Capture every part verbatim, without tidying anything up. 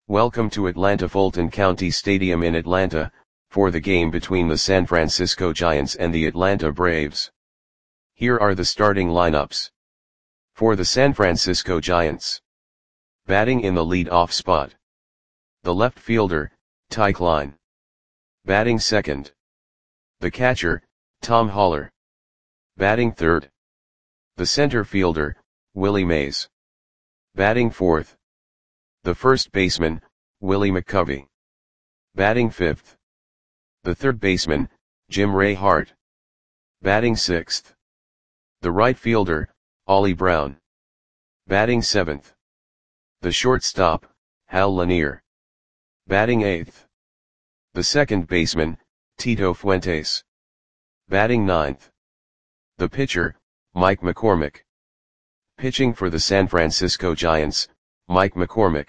Welcome to Atlanta Fulton County Stadium in Atlanta, for the game between the San Francisco Giants and the Atlanta Braves. Here are the starting lineups. For the San Francisco Giants. Batting in the lead-off spot. The left fielder, Ty Klein. Batting second. The catcher, Tom Haller. Batting third. The center fielder, Willie Mays. Batting fourth. The first baseman, Willie McCovey. Batting fifth. The third baseman, Jim Ray Hart. Batting sixth. The right fielder, Ollie Brown. Batting seventh. The shortstop, Hal Lanier. Batting eighth. The second baseman, Tito Fuentes. Batting ninth. The pitcher, Mike McCormick. Pitching for the San Francisco Giants, Mike McCormick.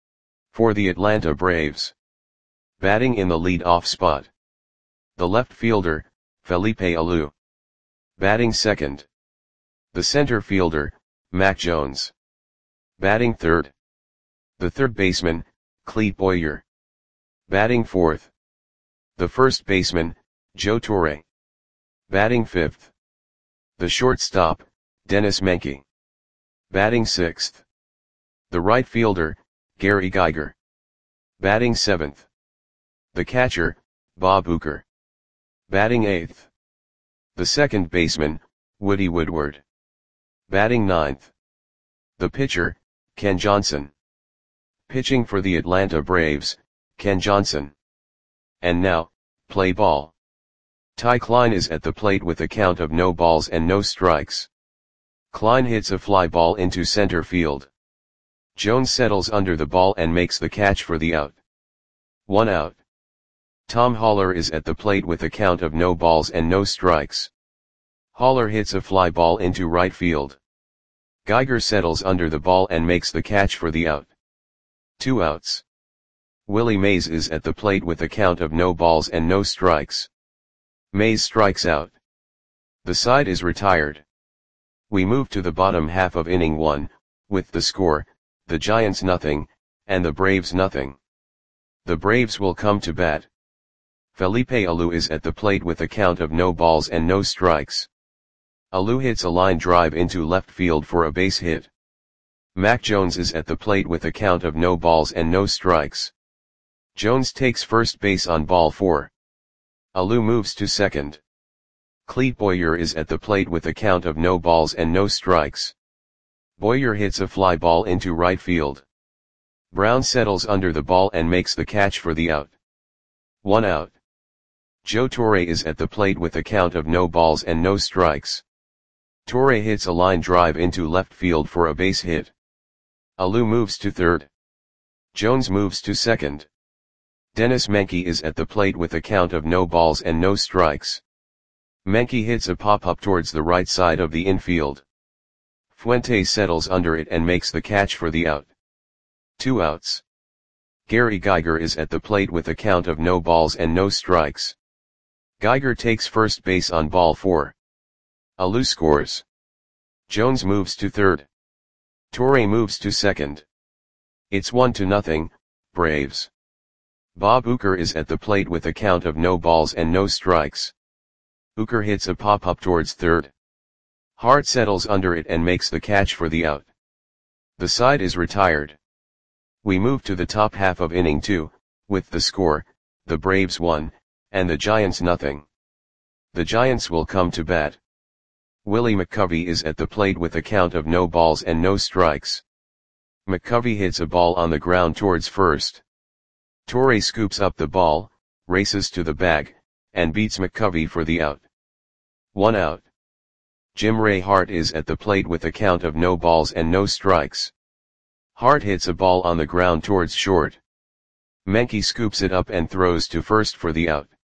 For the Atlanta Braves. Batting in the lead-off spot. The left fielder, Felipe Alou. Batting second. The center fielder, Mac Jones. Batting third. The third baseman, Clete Boyer. Batting fourth. The first baseman, Joe Torre. Batting fifth. The shortstop, Dennis Menke. Batting sixth. The right fielder, Gary Geiger. Batting seventh. The catcher, Bob Uecker. Batting eighth. The second baseman, Woody Woodward. Batting ninth. The pitcher, Ken Johnson. Pitching for the Atlanta Braves, Ken Johnson. And now, play ball. Ty Klein is at the plate with a count of no balls and no strikes. Klein hits a fly ball into center field. Jones settles under the ball and makes the catch for the out. One out. Tom Haller is at the plate with a count of no balls and no strikes. Haller hits a fly ball into right field. Geiger settles under the ball and makes the catch for the out. Two outs. Willie Mays is at the plate with a count of no balls and no strikes. Mays strikes out. The side is retired. We move to the bottom half of inning one, with the score, the Giants nothing, and the Braves nothing. The Braves will come to bat. Felipe Alou is at the plate with a count of no balls and no strikes. Alou hits a line drive into left field for a base hit. Mac Jones is at the plate with a count of no balls and no strikes. Jones takes first base on ball four. Alou moves to second. Clete Boyer is at the plate with a count of no balls and no strikes. Boyer hits a fly ball into right field. Brown settles under the ball and makes the catch for the out. One out. Joe Torre is at the plate with a count of no balls and no strikes. Torre hits a line drive into left field for a base hit. Alou moves to third. Jones moves to second. Dennis Menke is at the plate with a count of no balls and no strikes. Menke hits a pop-up towards the right side of the infield. Fuentes settles under it and makes the catch for the out. Two outs. Gary Geiger is at the plate with a count of no balls and no strikes. Geiger takes first base on ball four. Alou scores. Jones moves to third. Torre moves to second. It's one to nothing, Braves. Bob Uecker is at the plate with a count of no balls and no strikes. Uecker hits a pop-up towards third. Hart settles under it and makes the catch for the out. The side is retired. We move to the top half of inning two, with the score, the Braves one, and the Giants nothing. The Giants will come to bat. Willie McCovey is at the plate with a count of no balls and no strikes. McCovey hits a ball on the ground towards first. Torre scoops up the ball, races to the bag, and beats McCovey for the out. One out. Jim Ray Hart is at the plate with a count of no balls and no strikes. Hart hits a ball on the ground towards short. Menke scoops it up and throws to first for the out.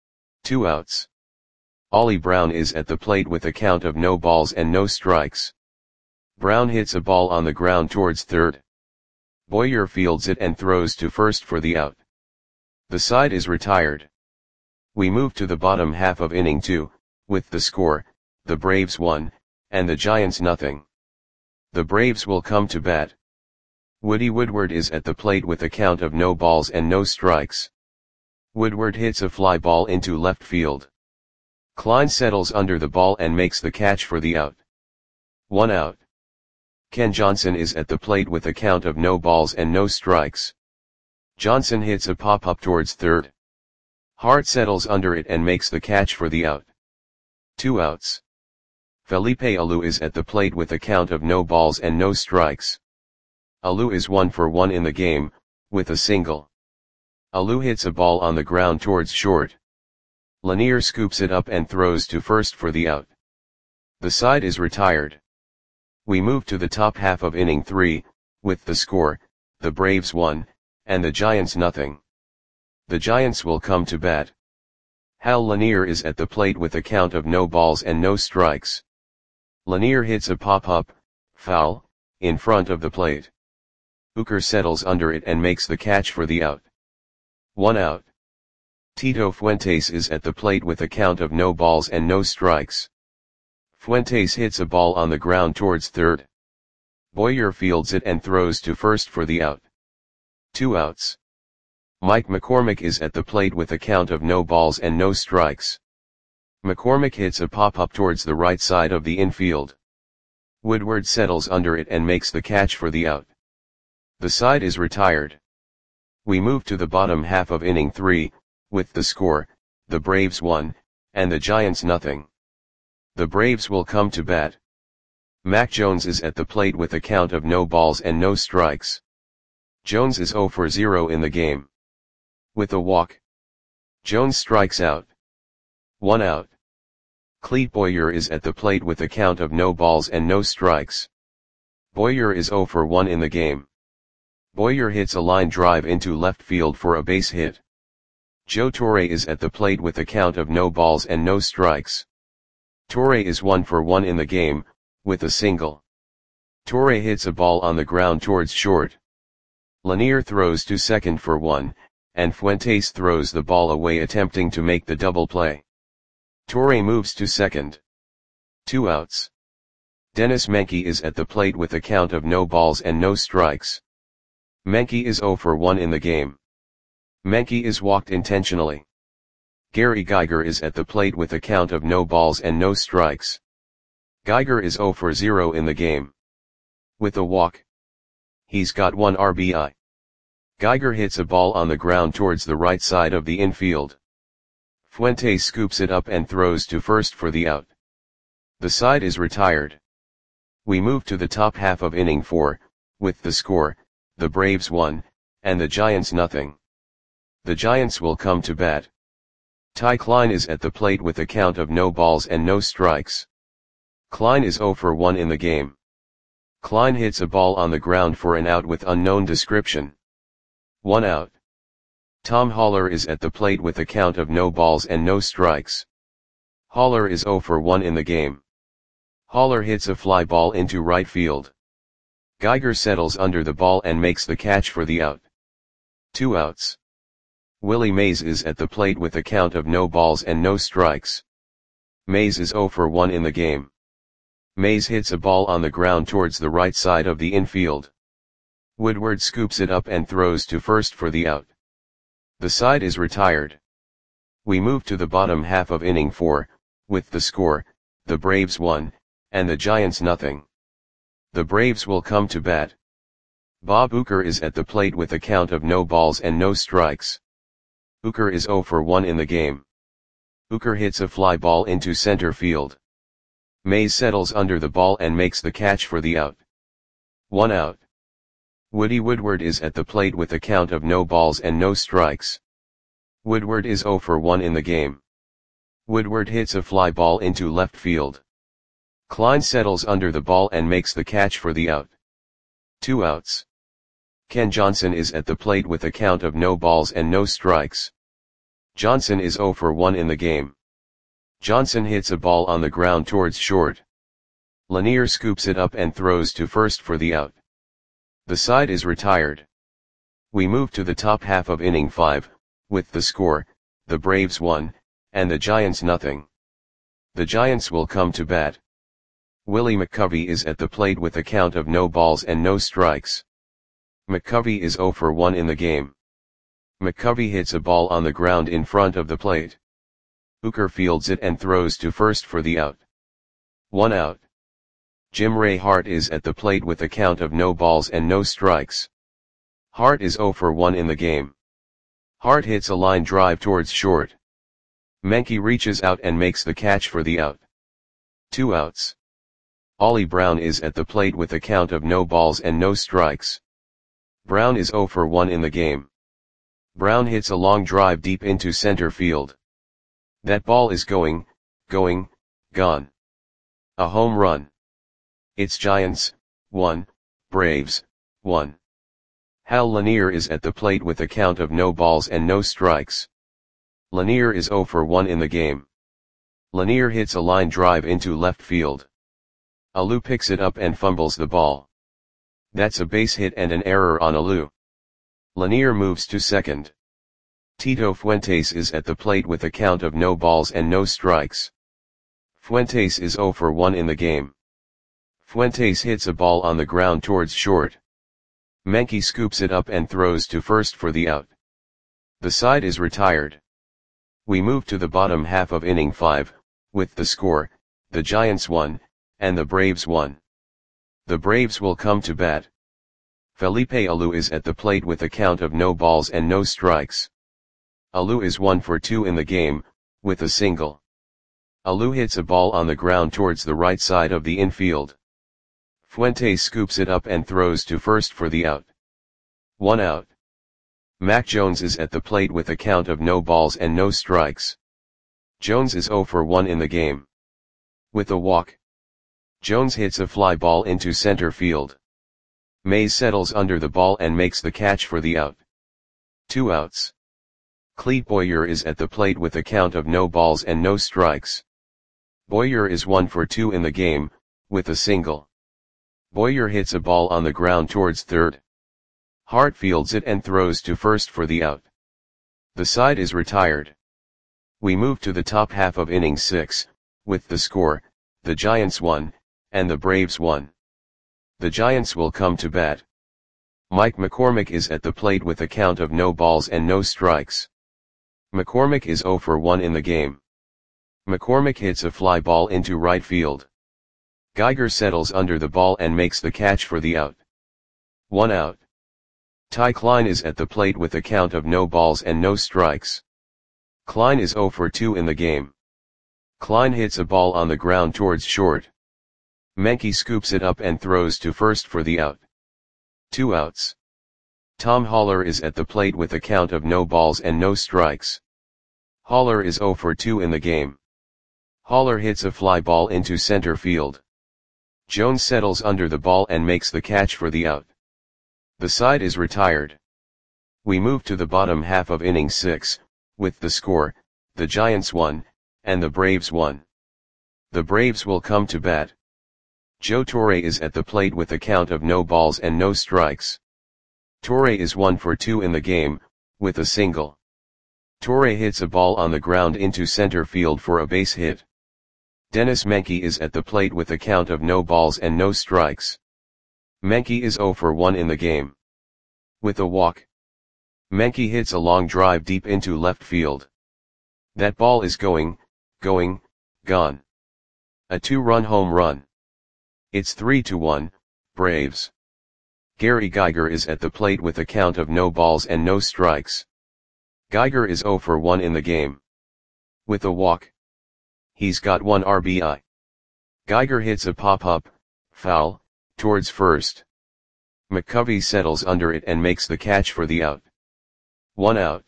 Two outs. Ollie Brown is at the plate with a count of no balls and no strikes. Brown hits a ball on the ground towards third. Boyer fields it and throws to first for the out. The side is retired. We move to the bottom half of inning two, with the score, the Braves one, and the Giants nothing. The Braves will come to bat. Woody Woodward is at the plate with a count of no balls and no strikes. Woodward hits a fly ball into left field. Klein settles under the ball and makes the catch for the out. One out. Ken Johnson is at the plate with a count of no balls and no strikes. Johnson hits a pop-up towards third. Hart settles under it and makes the catch for the out. Two outs. Felipe Alou is at the plate with a count of no balls and no strikes. Alou is one for one in the game, with a single. Alou hits a ball on the ground towards short. Lanier scoops it up and throws to first for the out. The side is retired. We move to the top half of inning three, with the score, the Braves one, and the Giants nothing. The Giants will come to bat. Hal Lanier is at the plate with a count of no balls and no strikes. Lanier hits a pop-up, foul, in front of the plate. Hooker settles under it and makes the catch for the out. One out. Tito Fuentes is at the plate with a count of no balls and no strikes. Fuentes hits a ball on the ground towards third. Boyer fields it and throws to first for the out. Two outs. Mike McCormick is at the plate with a count of no balls and no strikes. McCormick hits a pop-up towards the right side of the infield. Woodward settles under it and makes the catch for the out. The side is retired. We move to the bottom half of inning three, with the score, the Braves one, and the Giants nothing. The Braves will come to bat. Mac Jones is at the plate with a count of no balls and no strikes. Jones is zero for zero in the game. With a walk, Jones strikes out. One out. Clete Boyer is at the plate with a count of no balls and no strikes. Boyer is zero for one in the game. Boyer hits a line drive into left field for a base hit. Joe Torre is at the plate with a count of no balls and no strikes. Torre is one for one in the game, with a single. Torre hits a ball on the ground towards short. Lanier throws to second for one, and Fuentes throws the ball away attempting to make the double play. Torre moves to second. Two outs. Dennis Menke is at the plate with a count of no balls and no strikes. Menke is zero for one in the game. Menke is walked intentionally. Gary Geiger is at the plate with a count of no balls and no strikes. Geiger is zero for zero in the game. With a walk, he's got one R B I. Geiger hits a ball on the ground towards the right side of the infield. Fuentes scoops it up and throws to first for the out. The side is retired. We move to the top half of inning four, with the score, the Braves one, and the Giants nothing. The Giants will come to bat. Ty Klein is at the plate with a count of no balls and no strikes. Klein is zero for one in the game. Klein hits a ball on the ground for an out with unknown description. One out. Tom Haller is at the plate with a count of no balls and no strikes. Haller is zero for one in the game. Haller hits a fly ball into right field. Geiger settles under the ball and makes the catch for the out. Two outs. Willie Mays is at the plate with a count of no balls and no strikes. Mays is zero for one in the game. Mays hits a ball on the ground towards the right side of the infield. Woodward scoops it up and throws to first for the out. The side is retired. We move to the bottom half of inning four, with the score, the Braves one, and the Giants nothing. The Braves will come to bat. Bob Uecker is at the plate with a count of no balls and no strikes. Uecker is zero for one in the game. Uecker hits a fly ball into center field. Mays settles under the ball and makes the catch for the out. One out. Woody Woodward is at the plate with a count of no balls and no strikes. Woodward is zero for one in the game. Woodward hits a fly ball into left field. Klein settles under the ball and makes the catch for the out. Two outs. Ken Johnson is at the plate with a count of no balls and no strikes. Johnson is zero for one in the game. Johnson hits a ball on the ground towards short. Lanier scoops it up and throws to first for the out. The side is retired. We move to the top half of inning five, with the score, the Braves one, and the Giants nothing. The Giants will come to bat. Willie McCovey is at the plate with a count of no balls and no strikes. McCovey is zero for one in the game. McCovey hits a ball on the ground in front of the plate. Hooker fields it and throws to first for the out. One out. Jim Ray Hart is at the plate with a count of no balls and no strikes. Hart is zero for one in the game. Hart hits a line drive towards short. Menke reaches out and makes the catch for the out. Two outs. Ollie Brown is at the plate with a count of no balls and no strikes. Brown is zero for one in the game. Brown hits a long drive deep into center field. That ball is going, going, gone. A home run. It's Giants, one, Braves, one. Hal Lanier is at the plate with a count of no balls and no strikes. Lanier is zero for one in the game. Lanier hits a line drive into left field. Alou picks it up and fumbles the ball. That's a base hit and an error on Alou. Lanier moves to second. Tito Fuentes is at the plate with a count of no balls and no strikes. Fuentes is zero for one in the game. Fuentes hits a ball on the ground towards short. Menke scoops it up and throws to first for the out. The side is retired. We move to the bottom half of inning five, with the score, the Giants won, and the Braves won. The Braves will come to bat. Felipe Alou is at the plate with a count of no balls and no strikes. Alou is one for two in the game, with a single. Alou hits a ball on the ground towards the right side of the infield. Fuentes scoops it up and throws to first for the out. One out. Mac Jones is at the plate with a count of no balls and no strikes. Jones is zero for one in the game. With a walk. Jones hits a fly ball into center field. Mays settles under the ball and makes the catch for the out. Two outs. Clete Boyer is at the plate with a count of no balls and no strikes. Boyer is one for two in the game, with a single. Boyer hits a ball on the ground towards third. Hart fields it and throws to first for the out. The side is retired. We move to the top half of inning six, with the score, the Giants won, and the Braves won. The Giants will come to bat. Mike McCormick is at the plate with a count of no balls and no strikes. McCormick is zero for one in the game. McCormick hits a fly ball into right field. Geiger settles under the ball and makes the catch for the out. One out. Ty Klein is at the plate with a count of no balls and no strikes. Klein is zero for two in the game. Klein hits a ball on the ground towards short. Menke scoops it up and throws to first for the out. Two outs. Tom Haller is at the plate with a count of no balls and no strikes. Haller is zero for two in the game. Haller hits a fly ball into center field. Jones settles under the ball and makes the catch for the out. The side is retired. We move to the bottom half of inning six, with the score, the Giants won, and the Braves won. The Braves will come to bat. Joe Torre is at the plate with a count of no balls and no strikes. Torre is one for two in the game, with a single. Torre hits a ball on the ground into center field for a base hit. Dennis Menke is at the plate with a count of no balls and no strikes. Menke is zero for one in the game. With a walk. Menke hits a long drive deep into left field. That ball is going, going, gone. A two-run home run. It's three to one, Braves. Gary Geiger is at the plate with a count of no balls and no strikes. Geiger is zero for one in the game. With a walk. He's got one R B I. Geiger hits a pop-up, foul, towards first. McCovey settles under it and makes the catch for the out. One out.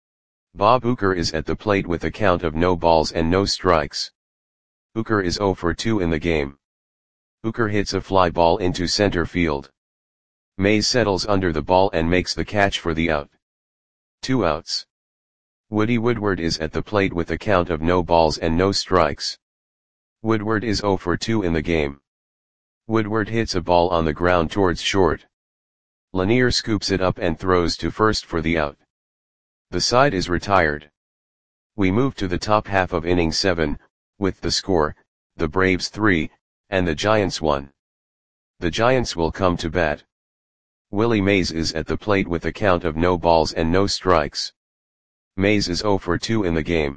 Bob Uecker is at the plate with a count of no balls and no strikes. Uecker is zero for two in the game. Uecker hits a fly ball into center field. Mays settles under the ball and makes the catch for the out. Two outs. Woody Woodward is at the plate with a count of no balls and no strikes. Woodward is zero for two in the game. Woodward hits a ball on the ground towards short. Lanier scoops it up and throws to first for the out. The side is retired. We move to the top half of inning seven, with the score, the Braves three, and the Giants one. The Giants will come to bat. Willie Mays is at the plate with a count of no balls and no strikes. Mays is zero for two in the game.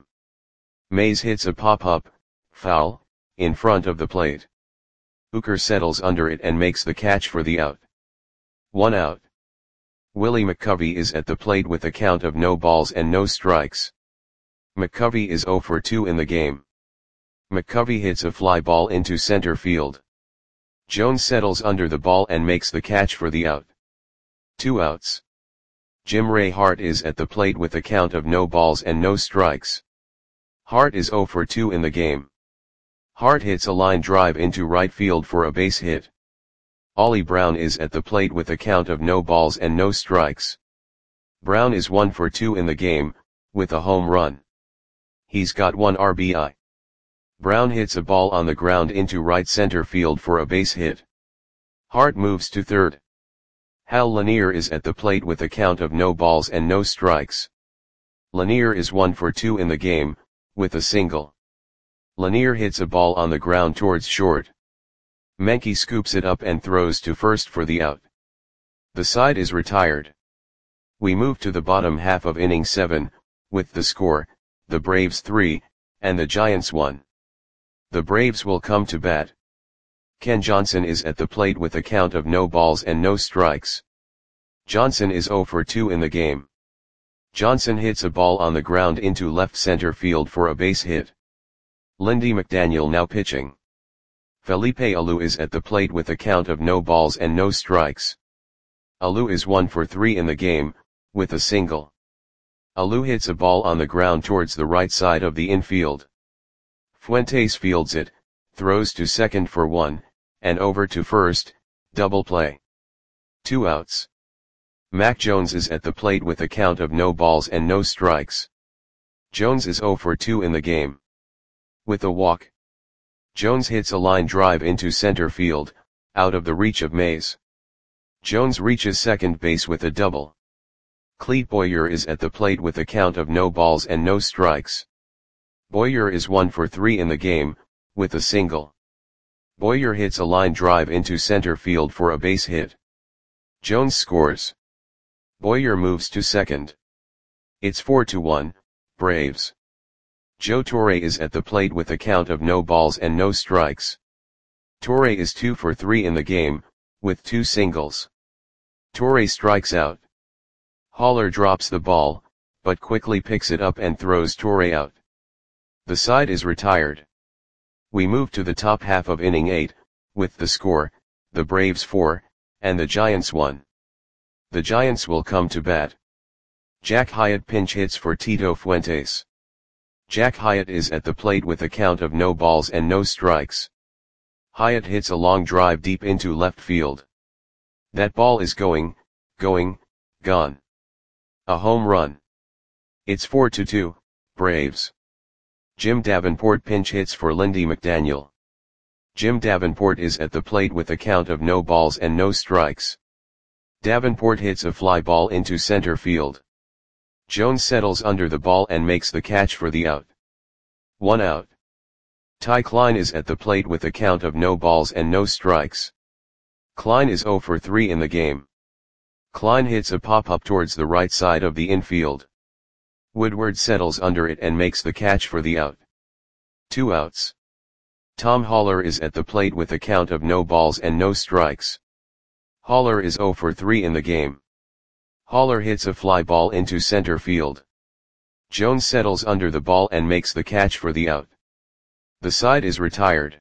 Mays hits a pop-up, foul, in front of the plate. Hooker settles under it and makes the catch for the out. One out. Willie McCovey is at the plate with a count of no balls and no strikes. McCovey is zero for two in the game. McCovey hits a fly ball into center field. Jones settles under the ball and makes the catch for the out. Two outs. Jim Ray Hart is at the plate with a count of no balls and no strikes. Hart is zero for two in the game. Hart hits a line drive into right field for a base hit. Ollie Brown is at the plate with a count of no balls and no strikes. Brown is one for two in the game, with a home run. He's got one R B I. Brown hits a ball on the ground into right center field for a base hit. Hart moves to third. Hal Lanier is at the plate with a count of no balls and no strikes. Lanier is one for two in the game, with a single. Lanier hits a ball on the ground towards short. Menke scoops it up and throws to first for the out. The side is retired. We move to the bottom half of inning seven, with the score, the Braves three, and the Giants one. The Braves will come to bat. Ken Johnson is at the plate with a count of no balls and no strikes. Johnson is zero for two in the game. Johnson hits a ball on the ground into left center field for a base hit. Lindy McDaniel now pitching. Felipe Alou is at the plate with a count of no balls and no strikes. Alou is one for three in the game, with a single. Alou hits a ball on the ground towards the right side of the infield. Fuentes fields it, throws to second for one, and over to first, double play. Two outs. Mac Jones is at the plate with a count of no balls and no strikes. Jones is zero for two in the game. With a walk. Jones hits a line drive into center field, out of the reach of Mays. Jones reaches second base with a double. Clete Boyer is at the plate with a count of no balls and no strikes. Boyer is one for three in the game, with a single. Boyer hits a line drive into center field for a base hit. Jones scores. Boyer moves to second. It's four to one, Braves. Joe Torre is at the plate with a count of no balls and no strikes. Torre is two for three in the game, with two singles. Torre strikes out. Haller drops the ball, but quickly picks it up and throws Torre out. The side is retired. We move to the top half of inning eight, with the score, the Braves four, and the Giants one. The Giants will come to bat. Jack Hyatt pinch hits for Tito Fuentes. Jack Hyatt is at the plate with a count of no balls and no strikes. Hyatt hits a long drive deep into left field. That ball is going, going, gone. A home run. It's four to two, Braves. Jim Davenport pinch hits for Lindy McDaniel. Jim Davenport is at the plate with a count of no balls and no strikes. Davenport hits a fly ball into center field. Jones settles under the ball and makes the catch for the out. One out. Ty Klein is at the plate with a count of no balls and no strikes. Klein is zero for three in the game. Klein hits a pop-up towards the right side of the infield. Woodward settles under it and makes the catch for the out. Two outs. Tom Haller is at the plate with a count of no balls and no strikes. Haller is zero for three in the game. Haller hits a fly ball into center field. Jones settles under the ball and makes the catch for the out. The side is retired.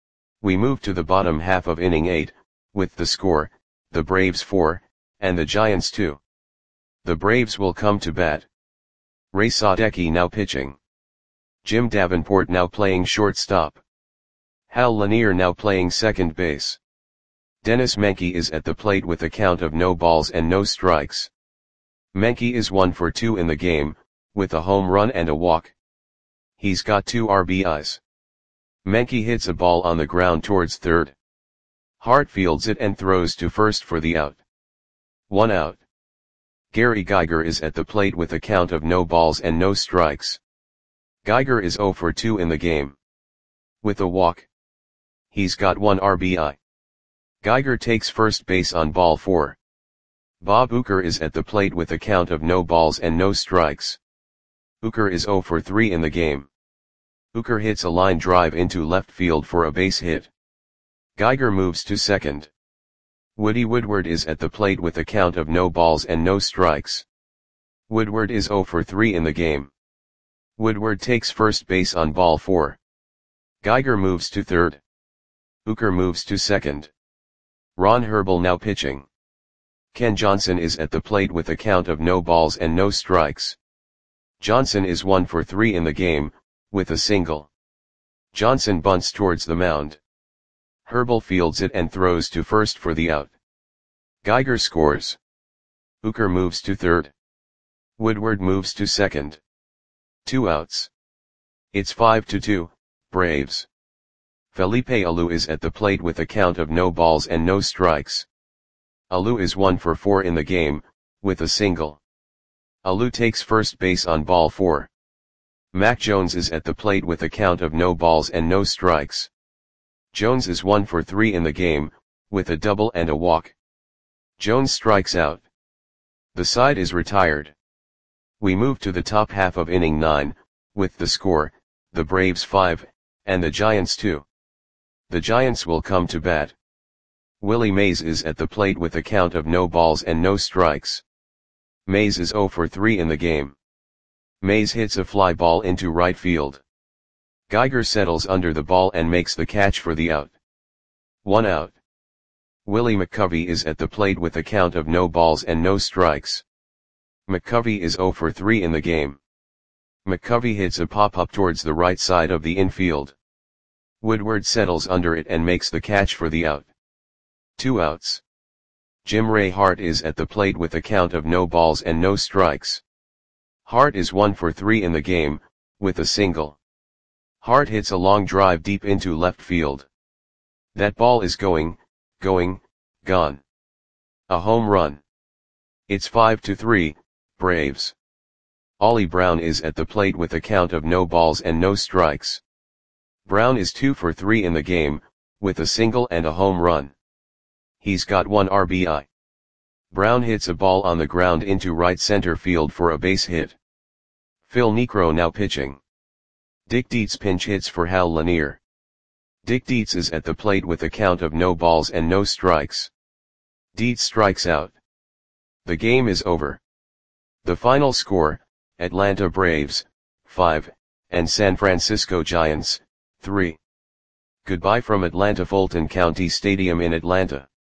We move to the bottom half of inning eight, with the score, the Braves four, and the Giants two. The Braves will come to bat. Ray Sadecki now pitching. Jim Davenport now playing shortstop. Hal Lanier now playing second base. Dennis Menke is at the plate with a count of no balls and no strikes. Menke is one for two in the game, with a home run and a walk. He's got two R B Is. Menke hits a ball on the ground towards third. Hart fields it and throws to first for the out. One out. Gary Geiger is at the plate with a count of no balls and no strikes. Geiger is zero for two in the game. With a walk. He's got one R B I. Geiger takes first base on ball four. Bob Uecker is at the plate with a count of no balls and no strikes. Uecker is zero for three in the game. Uecker hits a line drive into left field for a base hit. Geiger moves to second. Woody Woodward is at the plate with a count of no balls and no strikes. Woodward is zero for three in the game. Woodward takes first base on ball four. Geiger moves to third. Uecker moves to second. Ron Herbel now pitching. Ken Johnson is at the plate with a count of no balls and no strikes. Johnson is one for three in the game, with a single. Johnson bunts towards the mound. Herbel fields it and throws to first for the out. Geiger scores. Uecker moves to third. Woodward moves to second. Two outs. It's five to two, Braves. Felipe Alou is at the plate with a count of no balls and no strikes. Alou is one for four in the game, with a single. Alou takes first base on ball four. Mac Jones is at the plate with a count of no balls and no strikes. Jones is one for three in the game, with a double and a walk. Jones strikes out. The side is retired. We move to the top half of inning nine, with the score, the Braves five, and the Giants two. The Giants will come to bat. Willie Mays is at the plate with a count of no balls and no strikes. Mays is zero for three in the game. Mays hits a fly ball into right field. Geiger settles under the ball and makes the catch for the out. One out. Willie McCovey is at the plate with a count of no balls and no strikes. McCovey is zero for three in the game. McCovey hits a pop-up towards the right side of the infield. Woodward settles under it and makes the catch for the out. Two outs. Jim Ray Hart is at the plate with a count of no balls and no strikes. Hart is one for three in the game, with a single. Hart hits a long drive deep into left field. That ball is going, going, gone. A home run. It's five to three, Braves. Ollie Brown is at the plate with a count of no balls and no strikes. Brown is two for three in the game, with a single and a home run. He's got one R B I. Brown hits a ball on the ground into right center field for a base hit. Phil Niekro now pitching. Dick Dietz pinch hits for Hal Lanier. Dick Dietz is at the plate with a count of no balls and no strikes. Dietz strikes out. The game is over. The final score, Atlanta Braves, five, and San Francisco Giants, three. Goodbye from Atlanta Fulton County Stadium in Atlanta.